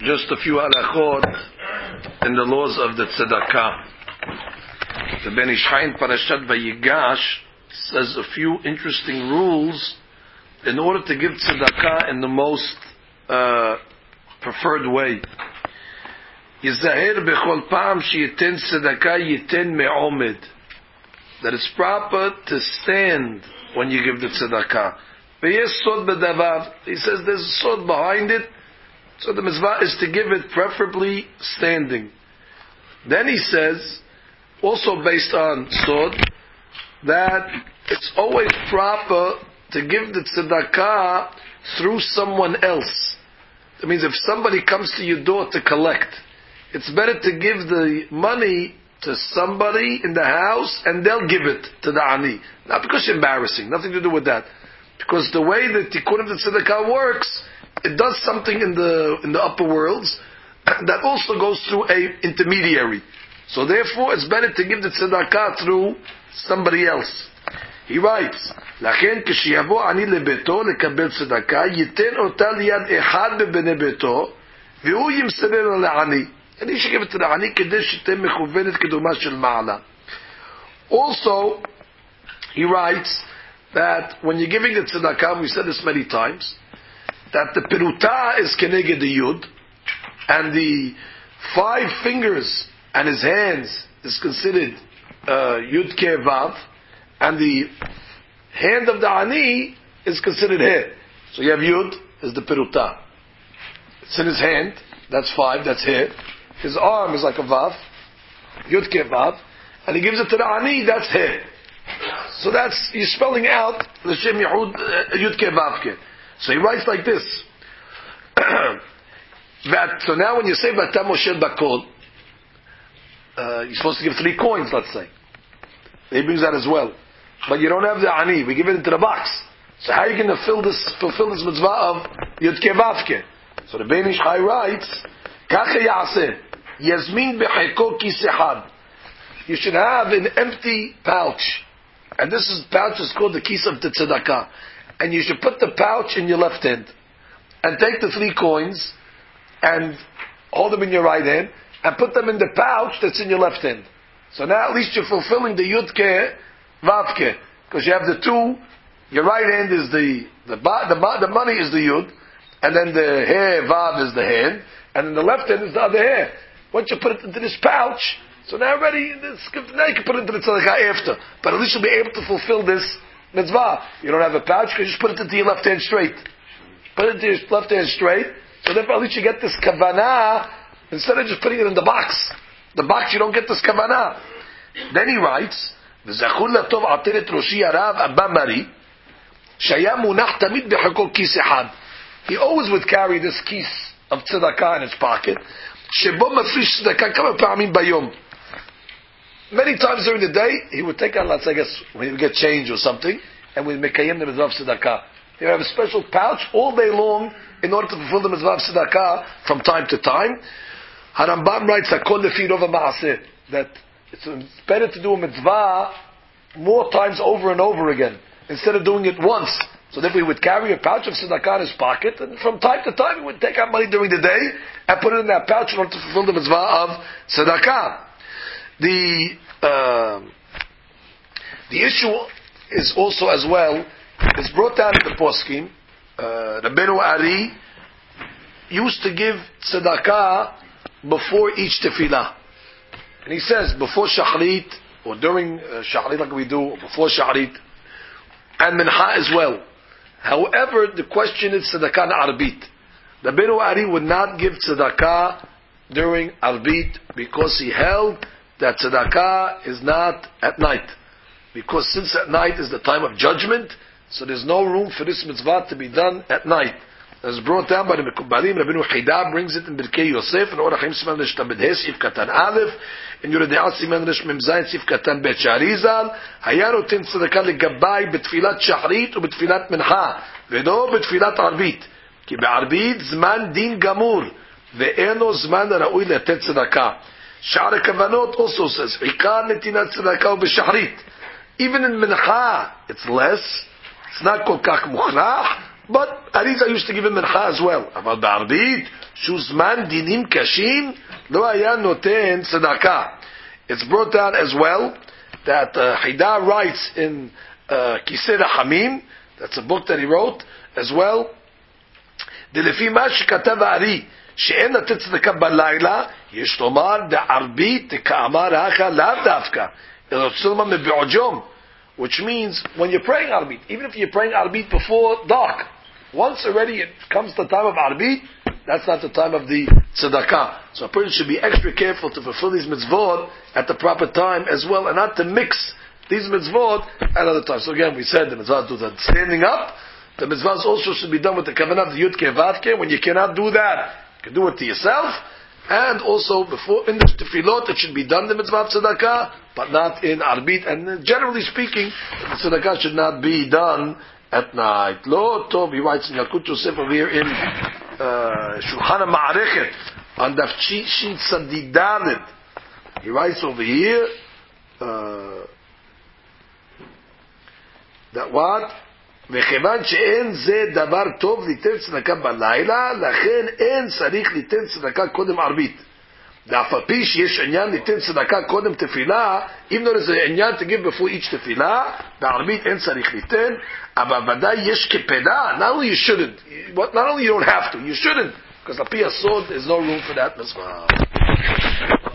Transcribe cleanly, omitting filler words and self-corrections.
just a few halachot in the laws of the tzedakah. The Ben Ish Chai in Parashat Vayigash says a few interesting rules in order to give tzedakah in the most preferred way. Yizaher bechol pa'am sheyiten tzedakah yiten me'omed. That it's proper to stand when you give the tzedakah. V'yesh sod b'davav. He says there's a sod behind it. So the mitzvah is to give it preferably standing. Then he says, also based on sod, that it's always proper to give the tzedakah through someone else. That means if somebody comes to your door to collect, it's better to give the money to somebody in the house and they'll give it to the ani. Not because you're embarrassing, nothing to do with that. Because the way that tikkun of the tzedakah works, it does something in the upper worlds that also goes through a intermediary. So therefore, it's better to give the tzedakah through somebody else. He writes, "Lachen k'shiyavo ani lebeto lekabel tzedakah yiten ota liyad echad bebnei beto v'hu yimserer le'ani." And he should give it to the ani kedei shiteh mechuvenet keduma shel ma'ala. Also, he writes that when you're giving the tzedakah, we said this many times, that the peruta is keneged the yud, and the 5 fingers and his hands is considered yud ke vav, and the hand of the ani is considered he. So you have yud is the peruta. It's in his hand. That's 5. That's he. His arm is like a vav, yud ke vav, and he gives it to the ani. That's he. So that's, you're spelling out the Shem Yehud Yud Ke Vav Ke. So he writes like this. So now when you say Vata Moshe Bakol, you're supposed to give 3 coins, let's say. He brings that as well. But you don't have the ani, we give it into the box. So how are you going to fulfill this mitzvah of Yud Ke Vav Ke? So the Ben Ish Chai writes, Kache Ya'aseh, Yazmin Becheko Kis Echad. You should have an empty pouch. And pouch is called the kis of the tzedakah. And you should put the pouch in your left hand. And take the 3 coins and hold them in your right hand and put them in the pouch that's in your left hand. So now at least you're fulfilling the yud ke, vav ke. Because you have the 2, your right hand is the money is the yud, and then the hair, vav is the hand, and then the left hand is the other hair. Once you put it into this pouch, so now now you can put it into the tzedakah after. But at least you'll be able to fulfill this mitzvah. You don't have a pouch, you can just put it into your left hand straight. Put it into your left hand straight, so therefore at least you get this kavanah, instead of just putting it in the box. The box, you don't get this kavanah. Then he writes, V'zachur latov ateret roshi arav abba mari, shaya munach tamid b'chakol kis echad. He always would carry this kis of tzedakah in his pocket, shebo mafrish tzedakah kama pa'amim bayom. Many times during the day, he would take out, let's say, I guess, when he would get change or something, and we'd mekayem the mitzvah of tzedakah. He would have a special pouch all day long in order to fulfill the mitzvah of tzedakah from time to time. Harambam writes, Hakol lefi rov ha'ma'aseh, that it's better to do a mitzvah more times over and over again, instead of doing it once. So that we would carry a pouch of tzedakah in his pocket, and from time to time, he would take out money during the day, and put it in that pouch in order to fulfill the mitzvah of tzedakah. The issue is also as well, it's brought down in the poskim, Rabbeinu Ari used to give tzedakah before each tefillah. And he says, before shachrit, or during shachrit like we do, before shachrit, and mincha as well. However, the question is tzedakah arbit. Rabbeinu Ari would not give tzedakah during arbit because he held that tzedakah is not at night. Because since at night is the time of judgment, so there's no room for this mitzvah to be done at night. As brought down by the Mekubalim, Rabbeinu Chida brings it in Birkei Yosef, in Orach Chaim Siman Resh Tamid He, Sif Katan Aleph, in Yorede'at Siman Resh Mem Zayin, Sif Katan Bet Sharizal, Haya noten tzedakah legabay betfilat shachrit ובתפילת מנחה, ולא בתפילת ערבית. כי בערבית זמן דין גמור, ואינו זמן ראוי לתת צדקה. Sha'ar Kavanot also says, Ikar netinat tzedakah b'shachrit. Even in Mincha, it's less. It's not kol kach muchrach, but Arizal used to give him Mincha as well. Aval ba'arbit, shuzman dinim kashim lo haya noten tzedakah. It's brought down as well that Hida writes in Kisei Hamim, that's a book that he wrote as well. דלפי מה שכתב הארי שאין לתת צדקה בלילה, יש לומר דערבית כאמר האחר לאו דווקא, אלא צלמה מבעוד יום, which means when you're praying arbit, even if you're praying arbit before dark, once already it comes the time of arbit, that's not the time of the tzedakah. So a person should be extra careful to fulfill these mitzvot at the proper time as well, and not to mix these mitzvot at other times. So again, we said the mitzvot do that standing up. The mitzvahs also should be done with the kavanah of the yudke vavke. When you cannot do that, you can do it to yourself. And also before in the tefillot, it should be done the mitzvah of tzedakah, but not in arbit. And generally speaking, the tzedakah should not be done at night. Lo tov, he writes in Yalkut Yosef over here in Shulchan HaMa'arechet on Daf Shin Tzadidalid. He writes over here that what? וכיוון שאין זה דבר טוב ליתן צדקה בלילה, לכן אין צריך ליתן צדקה קודם ערבית. ואף על פי שיש עניין ליתן צדקה קודם תפילה, אם לא זה עניין to give before each תפילה, בערבית אין צריך ליתן, אבל ודאי יש כפלה, not only you shouldn't, not only you don't have to, you shouldn't, because על פי הסוד there's no room for that mitzvah.